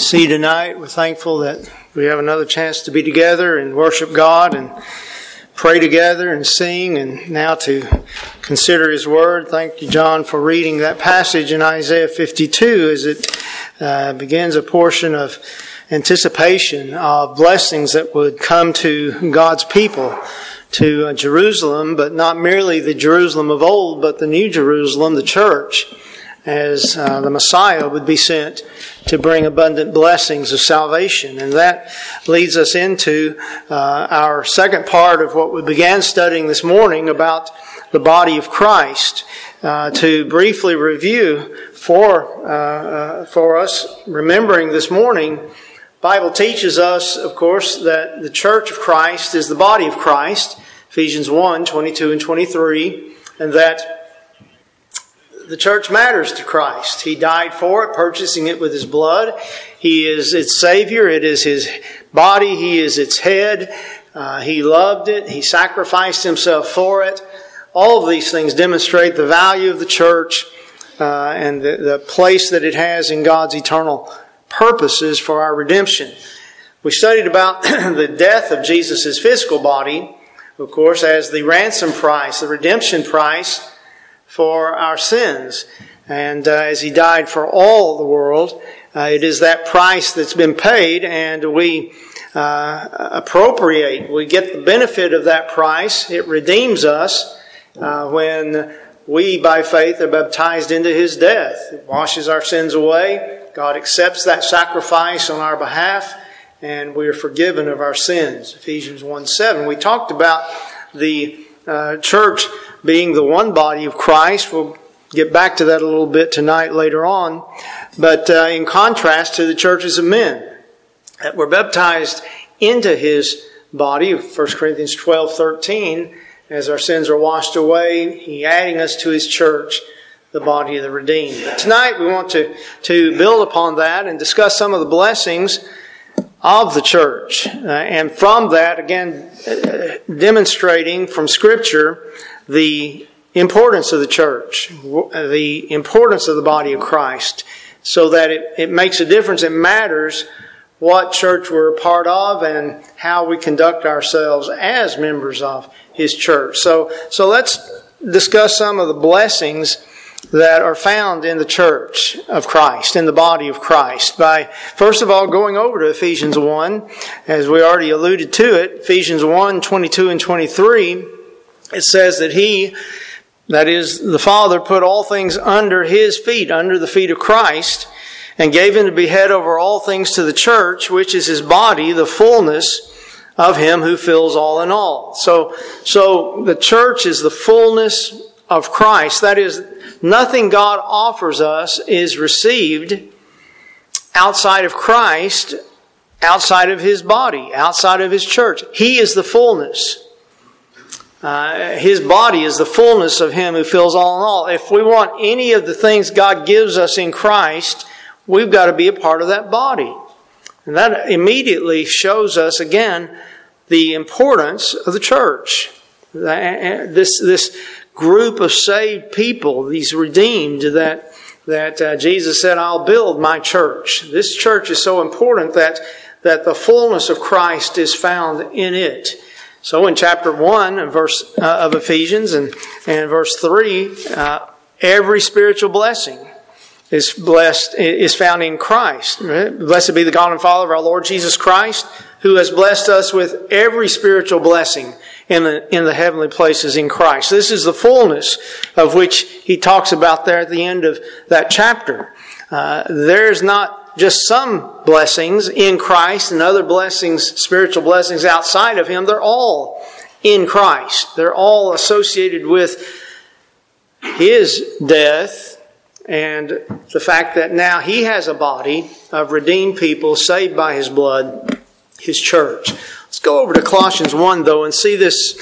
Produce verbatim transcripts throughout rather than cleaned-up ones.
see tonight. We're thankful that we have another chance to be together and worship God and pray together and sing, and now to consider His Word. Thank you, John, for reading that passage in Isaiah fifty-two as it uh, begins a portion of anticipation of blessings that would come to God's people, to uh, Jerusalem, but not merely the Jerusalem of old, but the New Jerusalem, the church, as uh, the Messiah would be sent to bring abundant blessings of salvation. And that leads us into uh, our second part of what we began studying this morning about the body of Christ. Uh, to briefly review for uh, uh, for us, remembering this morning, the Bible teaches us, of course, that the church of Christ is the body of Christ, Ephesians one, twenty-two and twenty-three, and that the church matters to Christ. He died for it, purchasing it with His blood. He is its Savior. It is His body. He is its head. Uh, he loved it. He sacrificed Himself for it. All of these things demonstrate the value of the church uh, and the, the place that it has in God's eternal purposes for our redemption. We studied about the death of Jesus' physical body, of course, as the ransom price, the redemption price for our sins. And uh, as He died for all the world, uh, it is that price that's been paid, and we uh, appropriate, we get the benefit of that price. It redeems us uh, when we, by faith, are baptized into His death. It washes our sins away. God accepts that sacrifice on our behalf, and we are forgiven of our sins. Ephesians one seven. We talked about the uh, church being the one body of Christ. We'll get back to that a little bit tonight later on. But uh, in contrast to the churches of men, that were baptized into His body, First Corinthians twelve thirteen, as our sins are washed away, He adding us to His church, the body of the redeemed. But tonight we want to, to build upon that and discuss some of the blessings of the church. Uh, and from that, again, uh, demonstrating from Scripture the importance of the church, the importance of the body of Christ, so that it, it makes a difference. It matters what church we're a part of and how we conduct ourselves as members of His church. So, so let's discuss some of the blessings that are found in the church of Christ, in the body of Christ, by, first of all, going over to Ephesians one, as we already alluded to it, Ephesians one, twenty-two and twenty-three, it says that He, that is, the Father, put all things under His feet, under the feet of Christ, and gave Him to be head over all things to the church, which is His body, the fullness of Him who fills all in all. So, so the church is the fullness of Christ. That is, nothing God offers us is received outside of Christ, outside of His body, outside of His church. He is the fullness. Uh, His body is the fullness of Him who fills all in all. If we want any of the things God gives us in Christ, we've got to be a part of that body. And that immediately shows us, again, the importance of the church. This, this group of saved people, these redeemed, that, that uh, Jesus said, I'll build my church. This church is so important that, that the fullness of Christ is found in it. So in chapter one and verse uh, of Ephesians and, and verse three, uh, every spiritual blessing is blessed, is found in Christ. Right? Blessed be the God and Father of our Lord Jesus Christ, who has blessed us with every spiritual blessing in the, in the heavenly places in Christ. This is the fullness of which he talks about there at the end of that chapter. Uh, there's not just some blessings in Christ and other blessings, spiritual blessings outside of Him. They're all in Christ. They're all associated with His death and the fact that now He has a body of redeemed people saved by His blood, His church. Let's go over to Colossians one, though, and see this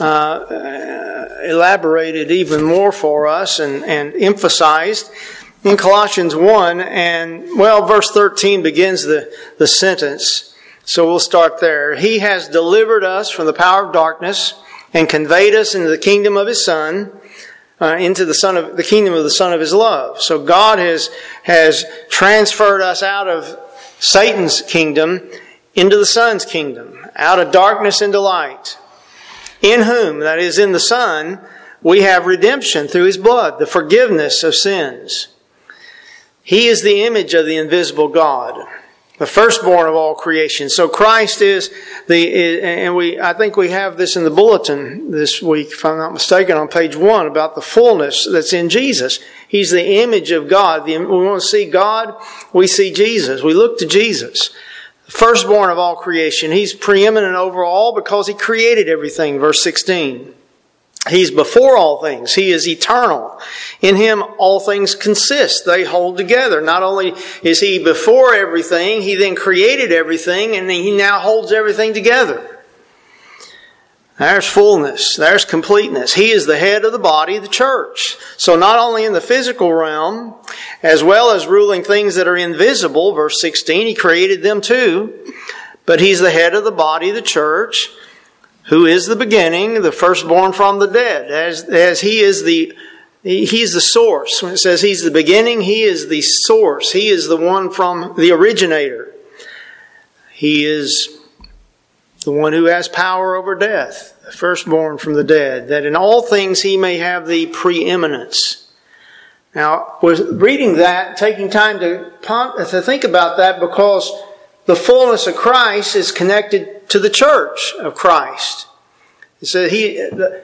uh, elaborated even more for us and, and emphasized in Colossians one. And, well, verse thirteen begins the, the sentence. So we'll start there. He has delivered us from the power of darkness and conveyed us into the kingdom of His Son, uh, into the Son of the kingdom of the Son of His love. So God has has transferred us out of Satan's kingdom into the Son's kingdom, out of darkness into light. In whom, that is in the Son, we have redemption through His blood, the forgiveness of sins. He is the image of the invisible God, the firstborn of all creation. So Christ is the, and we, I think we have this in the bulletin this week, if I'm not mistaken, on page one, about the fullness that's in Jesus. He's the image of God. We want to see God, we see Jesus. We look to Jesus, the firstborn of all creation. He's preeminent over all because He created everything, verse sixteen. He's before all things. He is eternal. In Him all things consist. They hold together. Not only is He before everything, He then created everything, and He now holds everything together. There's fullness. There's completeness. He is the head of the body, the church. So not only in the physical realm, as well as ruling things that are invisible, verse sixteen, He created them too, but He's the head of the body, the church, who is the beginning, the firstborn from the dead. As, as He is the, He is the source. When it says He's the beginning, He is the source. He is the one from the originator. He is the one who has power over death, the firstborn from the dead, that in all things He may have the preeminence. Now, with reading that, taking time to, to think about that, because the fullness of Christ is connected to the church of Christ. He said he,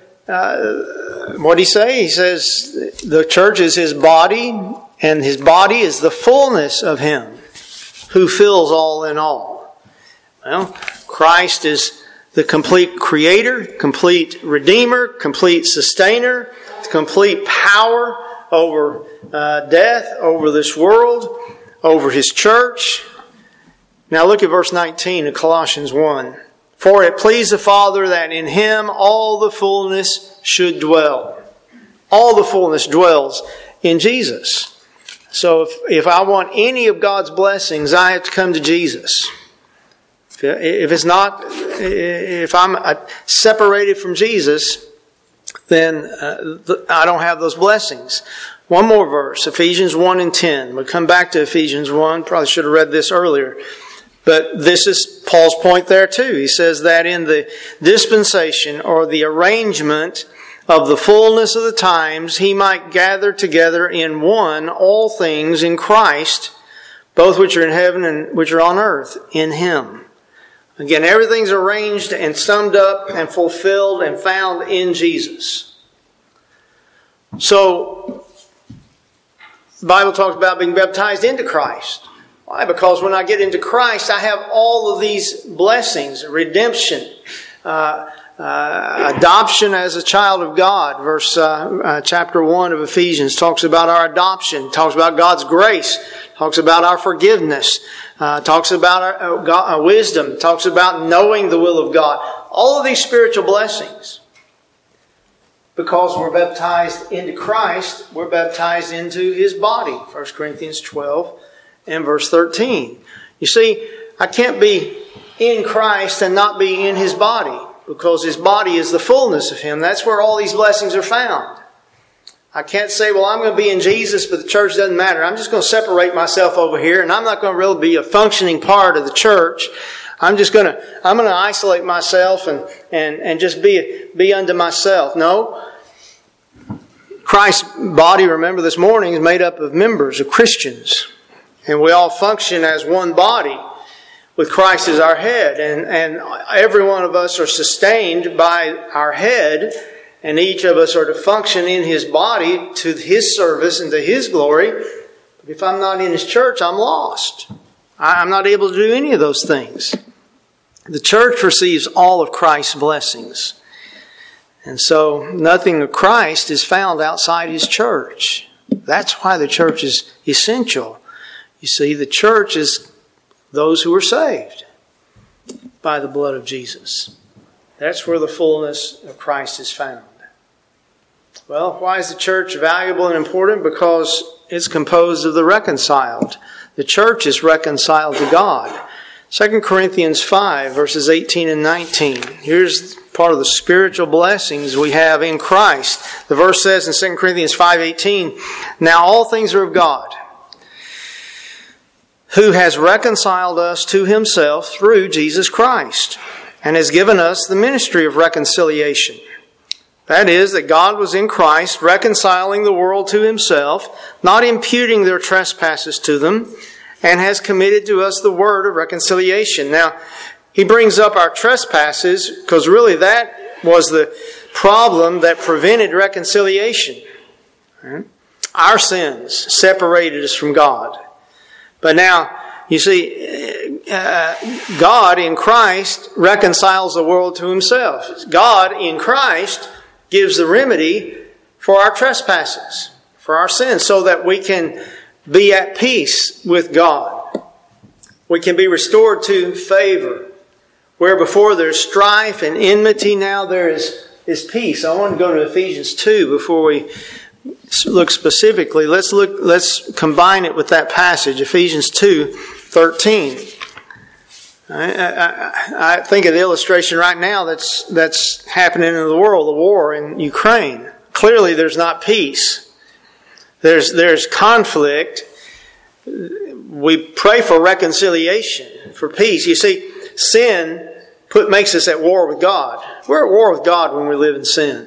uh, what did He say? He says the church is His body, and His body is the fullness of Him who fills all in all. Well, Christ is the complete creator, complete redeemer, complete sustainer, complete power over uh, death, over this world, over His church. Now look at verse nineteen of Colossians one. For it pleased the Father that in Him all the fullness should dwell. All the fullness dwells in Jesus. So if, if I want any of God's blessings, I have to come to Jesus. If it's not, if I'm separated from Jesus, then I don't have those blessings. One more verse, Ephesians one and ten. We'll come back to Ephesians one. Probably should have read this earlier. But this is Paul's point there too. He says that in the dispensation or the arrangement of the fullness of the times, He might gather together in one all things in Christ, both which are in heaven and which are on earth, in Him. Again, everything's arranged and summed up and fulfilled and found in Jesus. So, the Bible talks about being baptized into Christ. Why? Because when I get into Christ, I have all of these blessings, redemption, uh, uh, adoption as a child of God. Verse uh, uh, chapter one of Ephesians talks about our adoption, talks about God's grace, talks about our forgiveness, uh, talks about our, uh, God, uh, wisdom, talks about knowing the will of God. All of these spiritual blessings. Because we're baptized into Christ, we're baptized into His body. First Corinthians twelve and verse thirteen. You see, I can't be in Christ and not be in His body, because His body is the fullness of Him. That's where all these blessings are found. I can't say, well, I'm going to be in Jesus, but the church doesn't matter. I'm just going to separate myself over here, and I'm not going to really be a functioning part of the church. I'm just going to, I'm going to isolate myself and, and, and just be, be unto myself. No. Christ's body, remember this morning, is made up of members, of Christians. And we all function as one body with Christ as our head. And, and every one of us are sustained by our head. And each of us are to function in His body to His service and to His glory. But if I'm not in His church, I'm lost. I'm not able to do any of those things. The church receives all of Christ's blessings. And so nothing of Christ is found outside His church. That's why the church is essential. You see, the church is those who are saved by the blood of Jesus. That's where the fullness of Christ is found. Well, why is the church valuable and important? Because it's composed of the reconciled. The church is reconciled to God. Second Corinthians five, verses eighteen and nineteen. Here's part of the spiritual blessings we have in Christ. The verse says in Second Corinthians five eighteen, now all things are of God, who has reconciled us to himself through Jesus Christ, and has given us the ministry of reconciliation. That is, that God was in Christ, reconciling the world to himself, not imputing their trespasses to them, and has committed to us the word of reconciliation. Now, he brings up our trespasses, because really that was the problem that prevented reconciliation. Our sins separated us from God. But now, you see, uh, God in Christ reconciles the world to himself. God in Christ gives the remedy for our trespasses, for our sins, so that we can be at peace with God. We can be restored to favor. Where before there's strife and enmity, now there is, is peace. I want to go to Ephesians two before we look specifically. Let's look. Let's combine it with that passage, Ephesians two thirteen. I, I, I think of the illustration right now that's that's happening in the world, the war in Ukraine. Clearly, there's not peace. There's there's conflict. We pray for reconciliation, for peace. You see, sin put makes us at war with God. We're at war with God when we live in sin,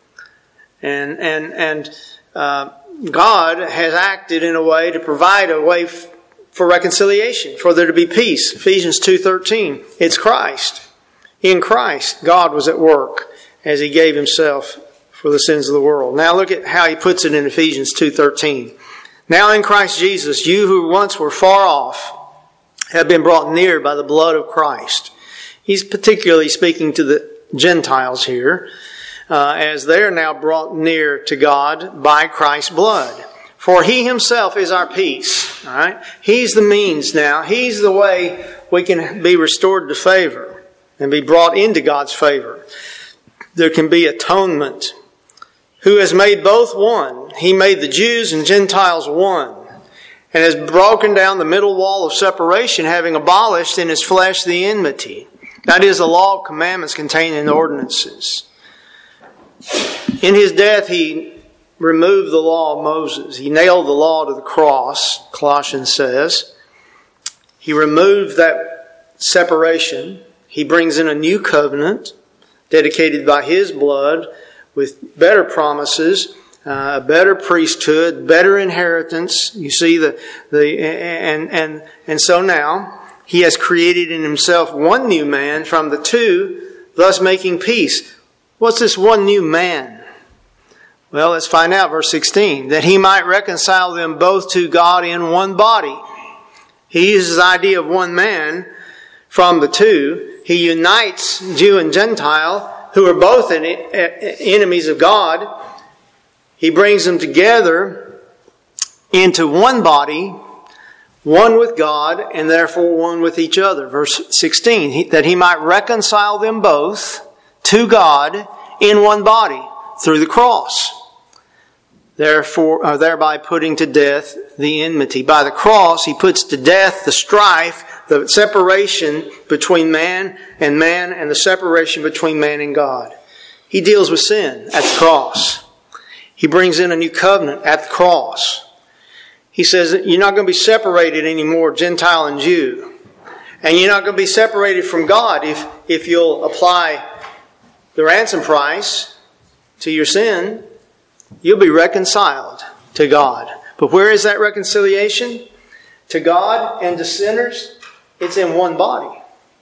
and and and. Uh, God has acted in a way to provide a way f- for reconciliation, for there to be peace. Ephesians two thirteen. It's Christ. In Christ, God was at work as he gave himself for the sins of the world. Now look at how he puts it in Ephesians two thirteen. Now in Christ Jesus, you who once were far off have been brought near by the blood of Christ. He's particularly speaking to the Gentiles here. Uh, as they are now brought near to God by Christ's blood. For he himself is our peace. All right? He's the means now. He's the way we can be restored to favor and be brought into God's favor. There can be atonement. Who has made both one. He made the Jews and Gentiles one. And has broken down the middle wall of separation, having abolished in his flesh the enmity. That is the law of commandments contained in the ordinances. In his death, he removed the law of Moses. He nailed the law to the cross, Colossians says. He removed that separation. He brings in a new covenant dedicated by his blood with better promises, uh, a better priesthood, better inheritance. You see, the the and and and so now he has created in himself one new man from the two, thus making peace. What's this one new man? Well, let's find out. Verse sixteen. That he might reconcile them both to God in one body. He uses the idea of one man from the two. He unites Jew and Gentile, who are both enemies of God. He brings them together into one body, one with God, and therefore one with each other. Verse sixteen. That he might reconcile them both to God in one body through the cross. Therefore, uh, thereby putting to death the enmity. By the cross, he puts to death the strife, the separation between man and man, and the separation between man and God. He deals with sin at the cross. He brings in a new covenant at the cross. He says that you're not going to be separated anymore, Gentile and Jew. And you're not going to be separated from God if, if you'll apply the ransom price to your sin. You'll be reconciled to God. But where is that reconciliation? To God and to sinners, it's in one body.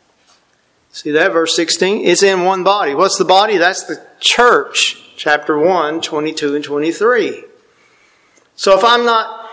See that, verse sixteen? It's in one body. What's the body? That's the church. Chapter one, twenty-two and twenty-three. So if I'm not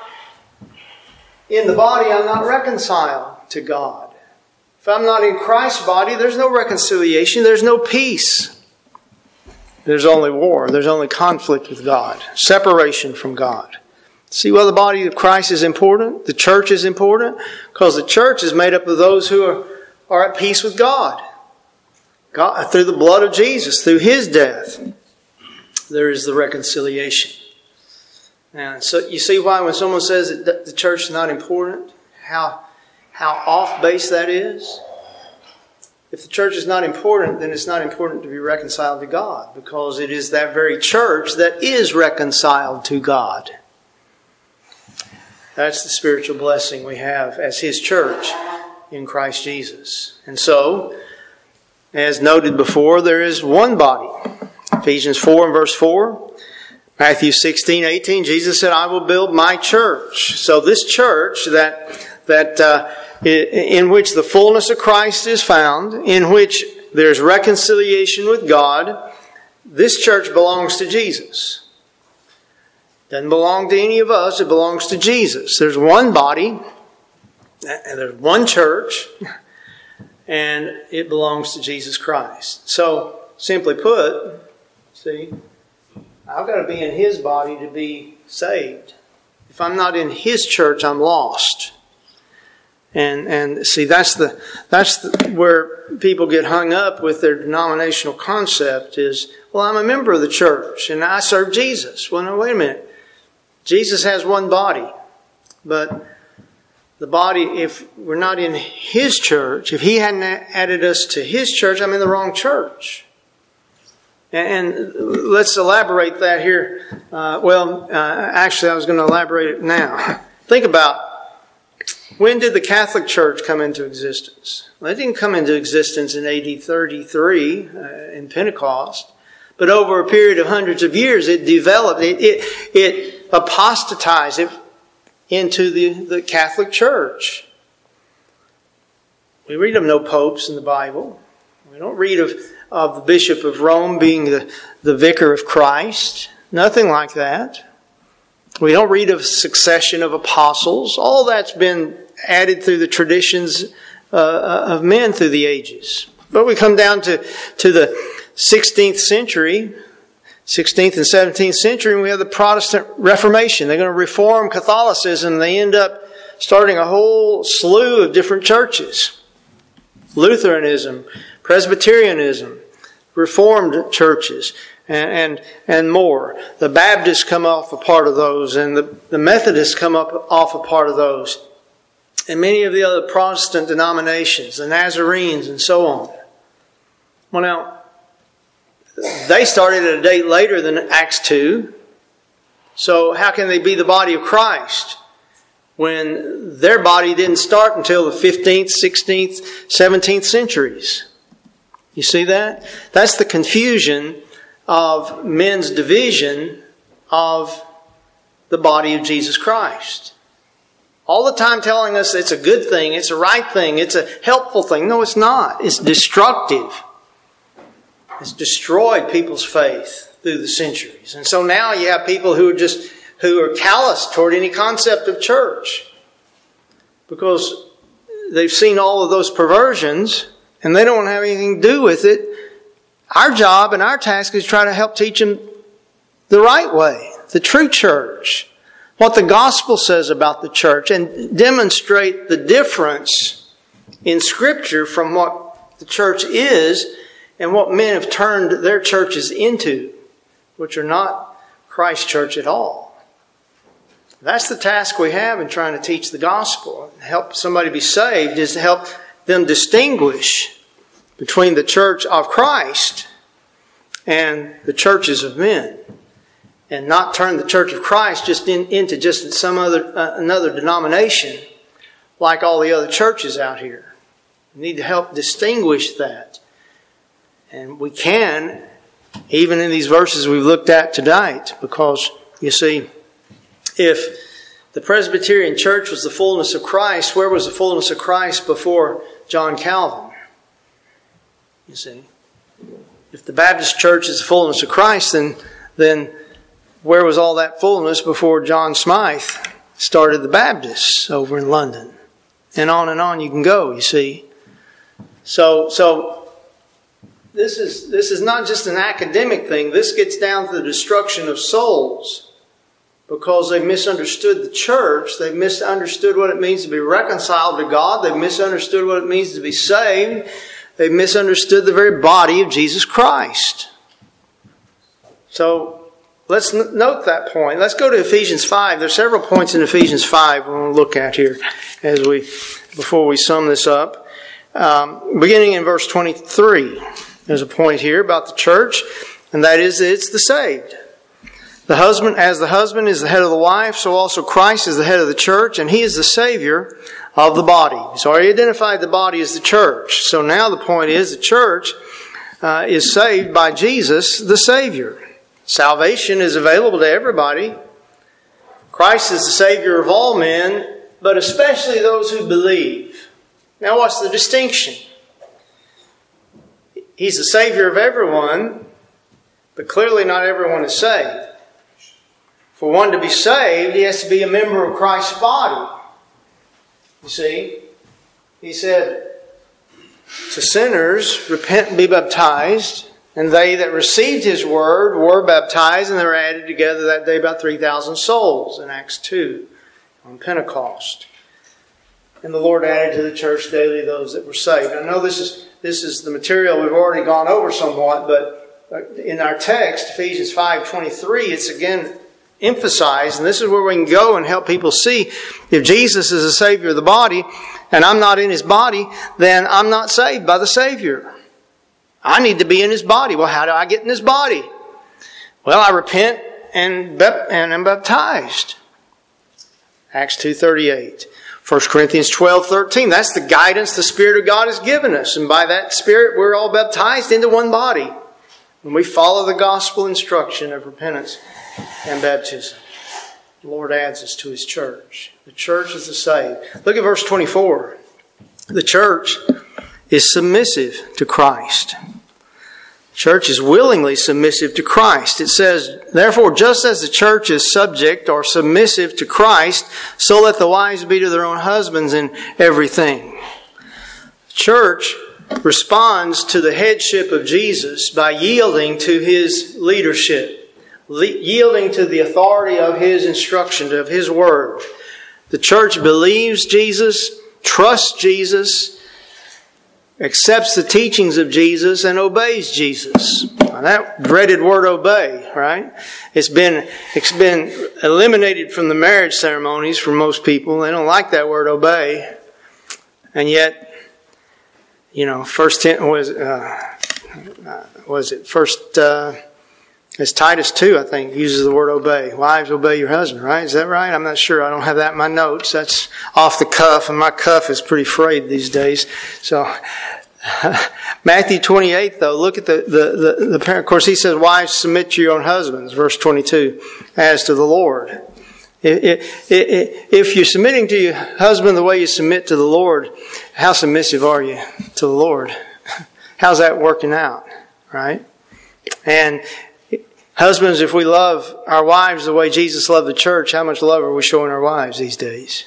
in the body, I'm not reconciled to God. If I'm not in Christ's body, there's no reconciliation. There's no peace. There's only war. There's only conflict with God. Separation from God. See why the body of Christ is important? The church is important? Because the church is made up of those who are, are at peace with God. God. Through the blood of Jesus, through His death, there is the reconciliation. And so you see why when someone says that the church is not important, how, how off base that is? If the church is not important, then it's not important to be reconciled to God, because it is that very church that is reconciled to God. That's the spiritual blessing we have as His church in Christ Jesus. And so, as noted before, there is one body. Ephesians four and verse four. Matthew sixteen, eighteen, Jesus said, I will build my church. So this church that, that uh, in which the fullness of Christ is found, in which there's reconciliation with God, this church belongs to Jesus. Doesn't belong to any of us, it belongs to Jesus. There's one body, and there's one church, and it belongs to Jesus Christ. So, simply put, see, I've got to be in His body to be saved. If I'm not in His church, I'm lost. And and see, that's the that's the, where people get hung up with their denominational concept is, well, I'm a member of the church and I serve Jesus. Well, no, wait a minute. Jesus has one body, but the body, if we're not in His church, if He hadn't added us to His church, I'm in the wrong church. And let's elaborate that here. Uh, well, uh, actually, I was going to elaborate it now. Think about, when did the Catholic Church come into existence? Well, it didn't come into existence in A D thirty-three uh, in Pentecost, but over a period of hundreds of years, it developed, it it, it apostatized it into the, the Catholic Church. We read of no popes in the Bible. We don't read of of the Bishop of Rome being the, the vicar of Christ. Nothing like that. We don't read of succession of apostles. All that's been added through the traditions uh, of men through the ages. But we come down to, to the sixteenth century, sixteenth and seventeenth century, and we have the Protestant Reformation. They're going to reform Catholicism. They end up starting a whole slew of different churches. Lutheranism, Presbyterianism, Reformed churches, and, and and more. The Baptists come off a part of those, and the, the Methodists come up off a part of those. And many of the other Protestant denominations, the Nazarenes and so on. Well now, they started at a date later than Acts two. So how can they be the body of Christ when their body didn't start until the fifteenth, sixteenth, seventeenth centuries? You see that? That's the confusion of men's division of the body of Jesus Christ. All the time telling us it's a good thing, it's a right thing, it's a helpful thing. No, it's not. It's destructive. It's destroyed people's faith through the centuries. And so now you have people who are just, who are callous toward any concept of church. Because they've seen all of those perversions and they don't have anything to do with it. Our job and our task is to try to help teach them the right way, the true church, what the gospel says about the church, and demonstrate the difference in Scripture from what the church is and what men have turned their churches into, which are not Christ's church at all. That's the task we have in trying to teach the gospel. Help somebody be saved is to help them distinguish between the church of Christ and the churches of men, and not turn the church of Christ just in, into just some other uh, another denomination like all the other churches out here. We need to help distinguish that. And we can, even in these verses we've looked at tonight, because, you see, if the Presbyterian Church was the fullness of Christ, where was the fullness of Christ before John Calvin? You see, if the Baptist Church is the fullness of Christ, then, then where was all that fullness before John Smythe started the Baptists over in London? And on and on you can go, you see. So, so this is this is not just an academic thing. This gets down to the destruction of souls because they misunderstood the church. They've misunderstood what it means to be reconciled to God. They've misunderstood what it means to be saved. They've misunderstood the very body of Jesus Christ. So let's note that point. Let's go to Ephesians five. There's several points in Ephesians five we want to look at here as we before we sum this up. Um, beginning in verse twenty-three, there's a point here about the church, and that is that it's the saved. The husband, as the husband is the head of the wife, so also Christ is the head of the church, and He is the Savior of the body. He's already identified the body as the church. So now the point is the church uh, is saved by Jesus, the Savior. Salvation is available to everybody. Christ is the Savior of all men, but especially those who believe. Now what's the distinction? He's the Savior of everyone, but clearly not everyone is saved. For one to be saved, he has to be a member of Christ's body. You see, He said to sinners, repent and be baptized. And they that received His word were baptized, and they were added together that day about three thousand souls in Acts two on Pentecost. And the Lord added to the church daily those that were saved. I know this is this is the material we've already gone over somewhat, but in our text, Ephesians five twenty-three, it's again emphasized, and this is where we can go and help people see if Jesus is the Savior of the body and I'm not in His body, then I'm not saved by the Savior. I need to be in His body. Well, how do I get in His body? Well, I repent and and am baptized. Acts two thirty-eight. First Corinthians twelve thirteen. That's the guidance the Spirit of God has given us. And by that Spirit, we're all baptized into one body. When we follow the gospel instruction of repentance and baptism, the Lord adds us to His church. The church is the saved. Look at verse twenty-four. The church is submissive to Christ. The church is willingly submissive to Christ. It says, therefore, just as the church is subject or submissive to Christ, so let the wives be to their own husbands in everything. The church responds to the headship of Jesus by yielding to His leadership, yielding to the authority of His instruction, of His word. The church believes Jesus, trusts Jesus, accepts the teachings of Jesus, and obeys Jesus. Now, that dreaded word obey, right? It's been, it's been eliminated from the marriage ceremonies for most people. They don't like that word obey. And yet, you know, first ten, was, uh, was it first, uh, it's Titus two, I think, uses the word obey. Wives, obey your husband, right? Is that right? I'm not sure. I don't have that in my notes. That's off the cuff, and my cuff is pretty frayed these days. So, Matthew twenty-eight, though, look at the, the, the, the parent. Of course, he says, wives, submit to your own husbands, verse twenty-two, as to the Lord. If, if, if you're submitting to your husband the way you submit to the Lord, how submissive are you to the Lord? How's that working out, right? And husbands, if we love our wives the way Jesus loved the church, how much love are we showing our wives these days?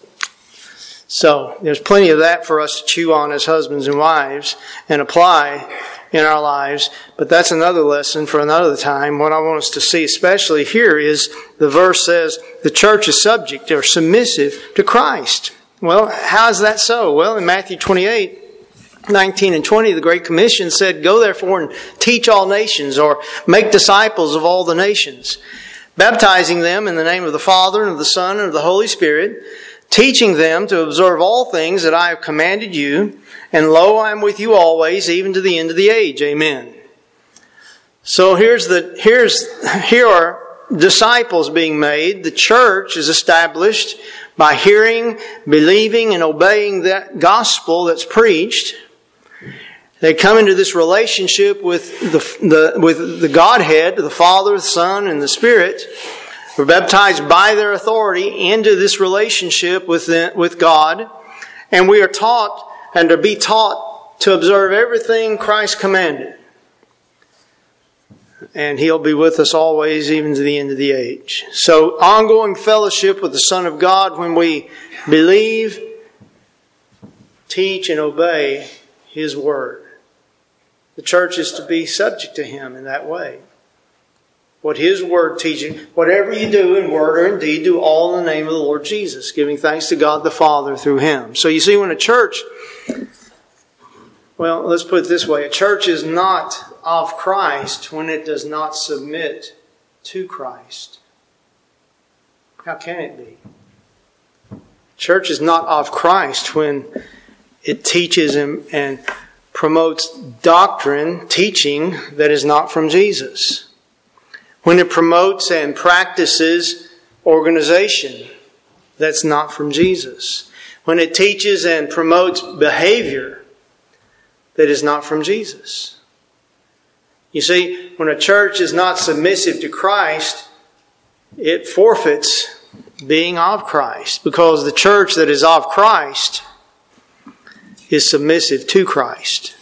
So, there's plenty of that for us to chew on as husbands and wives and apply in our lives. But that's another lesson for another time. What I want us to see especially here is the verse says the church is subject or submissive to Christ. Well, how is that so? Well, in Matthew twenty-eight, nineteen and twenty, the Great Commission said, go therefore and teach all nations, or make disciples of all the nations, baptizing them in the name of the Father and of the Son and of the Holy Spirit, teaching them to observe all things that I have commanded you, and lo, I am with you always, even to the end of the age. Amen. So here's the here's here are disciples being made. The church is established by hearing, believing, and obeying that gospel that's preached. They come into this relationship with the, the with the Godhead, the Father, the Son, and the Spirit. We're baptized by their authority into this relationship with the, with God, and we are taught and to be taught to observe everything Christ commanded. And He'll be with us always, even to the end of the age. So, ongoing fellowship with the Son of God when we believe, teach, and obey His Word. The church is to be subject to Him in that way. What His Word teaching, whatever you do in word or in deed, do all in the name of the Lord Jesus, giving thanks to God the Father through Him. So you see, when a church, well, let's put it this way, a church is not of Christ when it does not submit to Christ. How can it be? Church is not of Christ when it teaches and, and promotes doctrine, teaching that is not from Jesus. when it promotes and practices organization that's not from Jesus, when it teaches and promotes behavior that is not from Jesus. You see, when a church is not submissive to Christ, it forfeits being of Christ, because the church that is of Christ is submissive to Christ.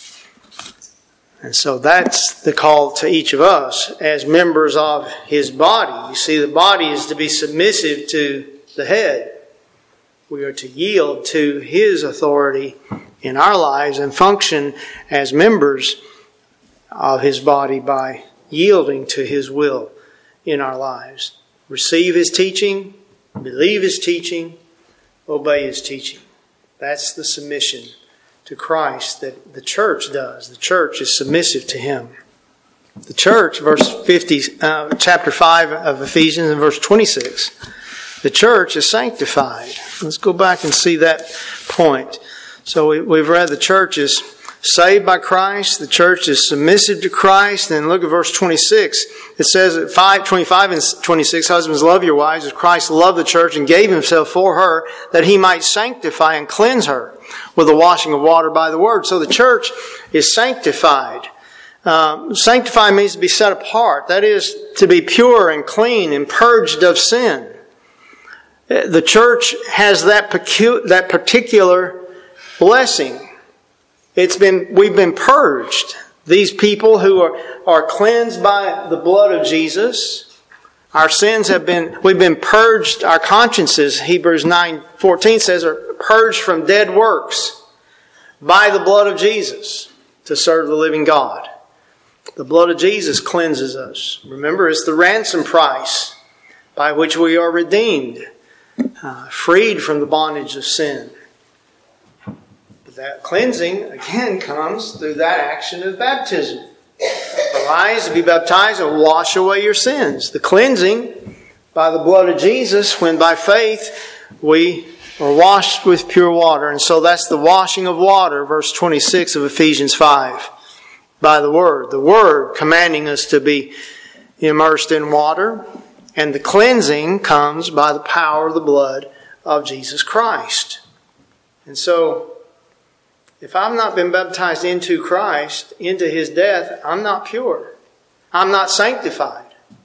And so that's the call to each of us as members of His body. You see, the body is to be submissive to the head. We are to yield to His authority in our lives and function as members of His body by yielding to His will in our lives. Receive His teaching, believe His teaching, obey His teaching. That's the submission to Christ that the church does. The church is submissive to Him. The church, verse fifty, uh, chapter five of Ephesians and verse twenty-six, the church is sanctified. Let's go back and see that point. So we, we've read the church is saved by Christ. The church is submissive to Christ. And look at verse twenty-six. It says at five, twenty-five and twenty-six, husbands, love your wives as Christ loved the church and gave Himself for her, that He might sanctify and cleanse her with the washing of water by the word. So the church is sanctified. Um, sanctify means to be set apart. That is, to be pure and clean and purged of sin. The church has that pecu- that particular blessing. It's been we've been purged. These people who are, are cleansed by the blood of Jesus. Our sins have been we've been purged. Our consciences, Hebrews nine fourteen says, are purged from dead works by the blood of Jesus to serve the living God. The blood of Jesus cleanses us. Remember, it's the ransom price by which we are redeemed, uh, freed from the bondage of sin. That cleansing, again, comes through that action of baptism. Arise, be baptized, and wash away your sins. The cleansing by the blood of Jesus, when by faith we are washed with pure water. And so that's the washing of water, verse twenty-six of Ephesians five, by the Word. The Word commanding us to be immersed in water. And the cleansing comes by the power of the blood of Jesus Christ. And so, if I've not been baptized into Christ, into His death, I'm not pure. I'm not sanctified.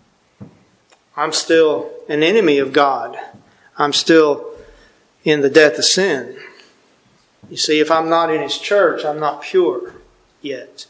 I'm still an enemy of God. I'm still in the death of sin. You see, if I'm not in His church, I'm not pure yet.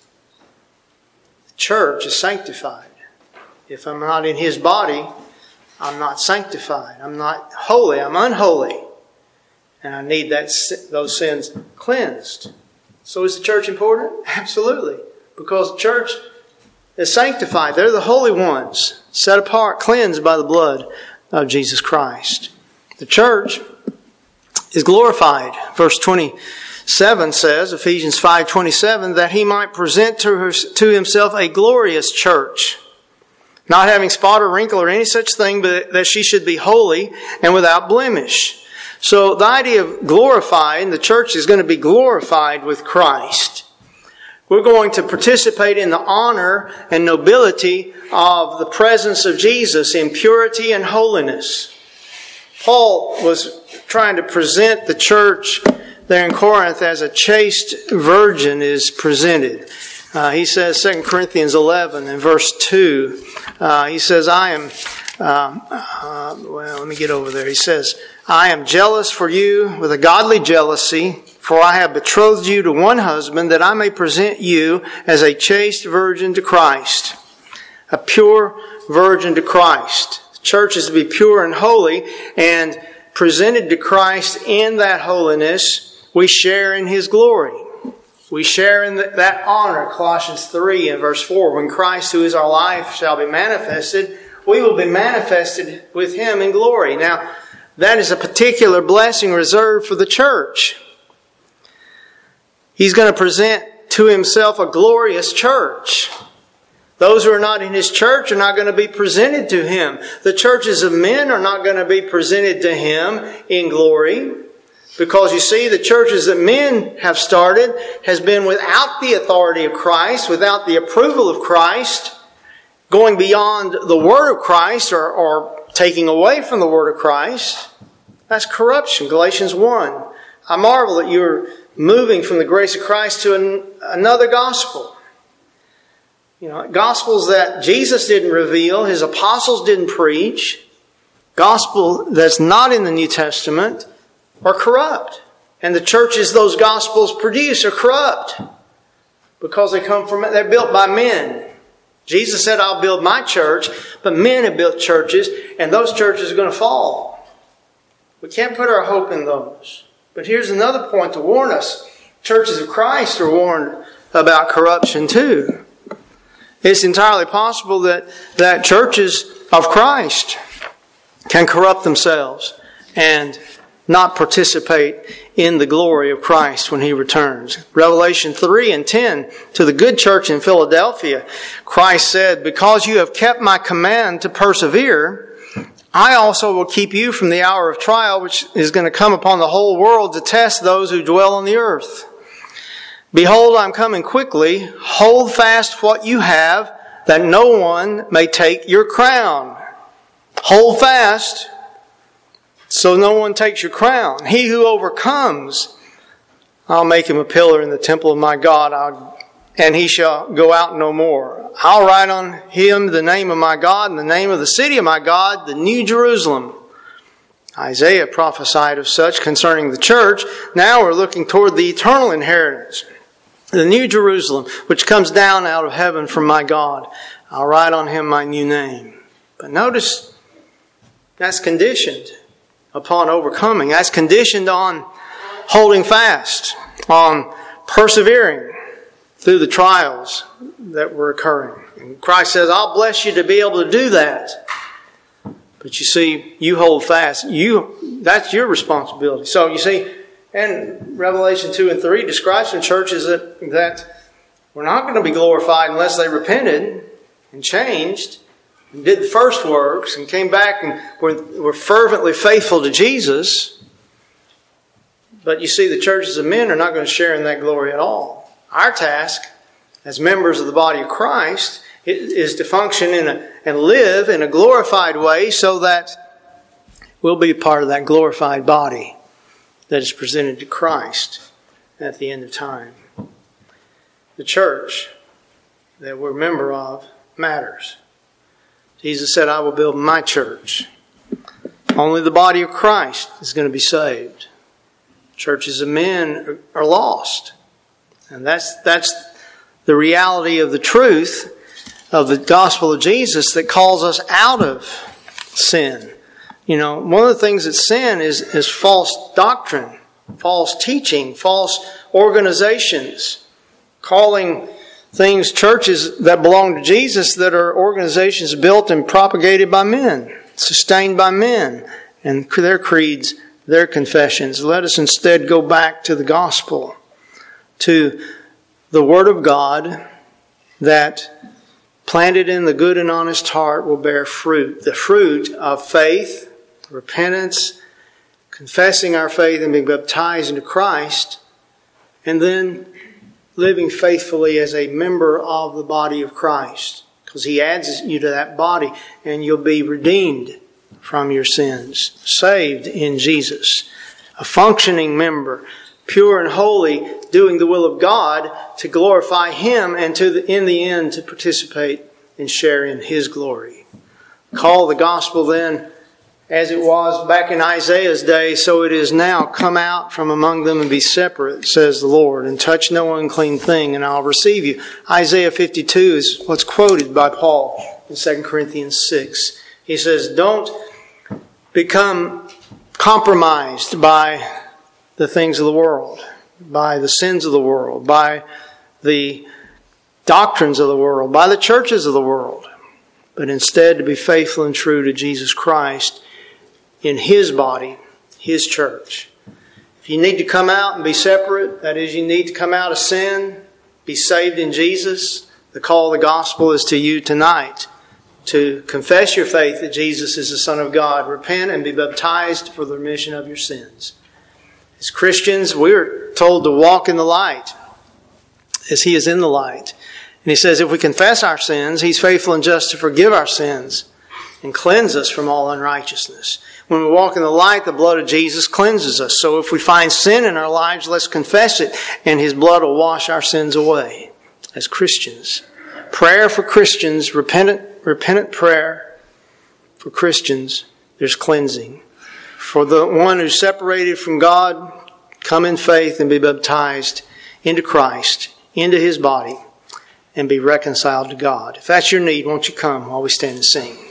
The church is sanctified. If I'm not in His body, I'm not sanctified. I'm not holy. I'm unholy. And I need that those sins cleansed. So is the church important? Absolutely. Because the church is sanctified. They're the holy ones, set apart, cleansed by the blood of Jesus Christ. The church is glorified. Verse twenty-seven says, Ephesians five twenty-seven, that He might present to, her, to Himself a glorious church, not having spot or wrinkle or any such thing, but that she should be holy and without blemish. So the idea of glorifying, the church is going to be glorified with Christ. We're going to participate in the honor and nobility of the presence of Jesus in purity and holiness. Paul was trying to present the church there in Corinth as a chaste virgin is presented. Uh, he says, Second Corinthians eleven and verse two, uh, he says, I am... Um, uh, well, let me get over there. He says, I am jealous for you with a godly jealousy, for I have betrothed you to one husband, that I may present you as a chaste virgin to Christ, a pure virgin to Christ. The church is to be pure and holy, and presented to Christ in that holiness, we share in His glory. We share in that honor, Colossians three and verse four, when Christ, who is our life, shall be manifested, we will be manifested with Him in glory. Now, that is a particular blessing reserved for the church. He's going to present to Himself a glorious church. Those who are not in His church are not going to be presented to Him. The churches of men are not going to be presented to Him in glory. Because you see, the churches that men have started has been without the authority of Christ, without the approval of Christ. going beyond the Word of Christ or, or taking away from the Word of Christ, that's corruption. Galatians one. I marvel that you're moving from the grace of Christ to an, another gospel. You know, gospels that Jesus didn't reveal, His apostles didn't preach, gospel that's not in the New Testament, are corrupt. And the churches those gospels produce are corrupt because they come from, they're built by men. Jesus said, I'll build my church, but men have built churches, and those churches are going to fall. We can't put our hope in those. But here's another point to warn us. Churches of Christ are warned about corruption too. It's entirely possible that, that churches of Christ can corrupt themselves and not participate in the glory of Christ when He returns. Revelation three and ten, to the good church in Philadelphia, Christ said, because you have kept my command to persevere, I also will keep you from the hour of trial which is going to come upon the whole world to test those who dwell on the earth. Behold, I'm coming quickly. Hold fast what you have, that no one may take your crown. Hold fast, so no one takes your crown. He who overcomes, I'll make him a pillar in the temple of my God, I'll, and he shall go out no more. I'll write on him the name of my God and the name of the city of my God, the New Jerusalem. Isaiah prophesied of such concerning the church. Now we're looking toward the eternal inheritance. The New Jerusalem, which comes down out of heaven from my God. I'll write on him my new name. But notice, that's conditioned upon overcoming. That's conditioned on holding fast, on persevering through the trials that were occurring. And Christ says, I'll bless you to be able to do that. But you see, you hold fast. You, that's your responsibility. So you see, and Revelation two and three describes some churches that, that were not going to be glorified unless they repented and changed and did the first works and came back and were, were fervently faithful to Jesus. But you see, the churches of men are not going to share in that glory at all. Our task as members of the body of Christ is to function in a, and live in a glorified way so that we'll be part of that glorified body that is presented to Christ at the end of time. The church that we're a member of matters. Jesus said, I will build my church. Only the body of Christ is going to be saved. Churches of men are lost. And that's, that's the reality of the truth of the gospel of Jesus that calls us out of sin. You know, one of the things that sin is, is false doctrine, false teaching, false organizations, calling things churches that belong to Jesus that are organizations built and propagated by men, sustained by men, and their creeds, their confessions. Let us instead go back to the gospel, to the Word of God that planted in the good and honest heart will bear fruit. The fruit of faith, repentance, confessing our faith and being baptized into Christ, and then living faithfully as a member of the body of Christ. Because He adds you to that body and you'll be redeemed from your sins, saved in Jesus. A functioning member, pure and holy, doing the will of God to glorify Him and to the, in the end to participate and share in His glory. Call the gospel then, as it was back in Isaiah's day, so it is now. Come out from among them and be separate, says the Lord, and touch no unclean thing, and I'll receive you. Isaiah fifty-two is what's quoted by Paul in Second Corinthians six. He says, don't become compromised by the things of the world, by the sins of the world, by the doctrines of the world, by the churches of the world, but instead to be faithful and true to Jesus Christ in His body, His church. If you need to come out and be separate, that is, you need to come out of sin, be saved in Jesus, the call of the gospel is to you tonight to confess your faith that Jesus is the Son of God, repent and be baptized for the remission of your sins. As Christians, we're told to walk in the light as He is in the light. And he says if we confess our sins, He's faithful and just to forgive our sins and cleanse us from all unrighteousness. When we walk in the light, the blood of Jesus cleanses us. So if we find sin in our lives, let's confess it, and His blood will wash our sins away as Christians. Prayer for Christians, repentant, repentant prayer for Christians, there's cleansing. For the one who's separated from God, come in faith and be baptized into Christ, into His body, and be reconciled to God. If that's your need, won't you come while we stand and sing?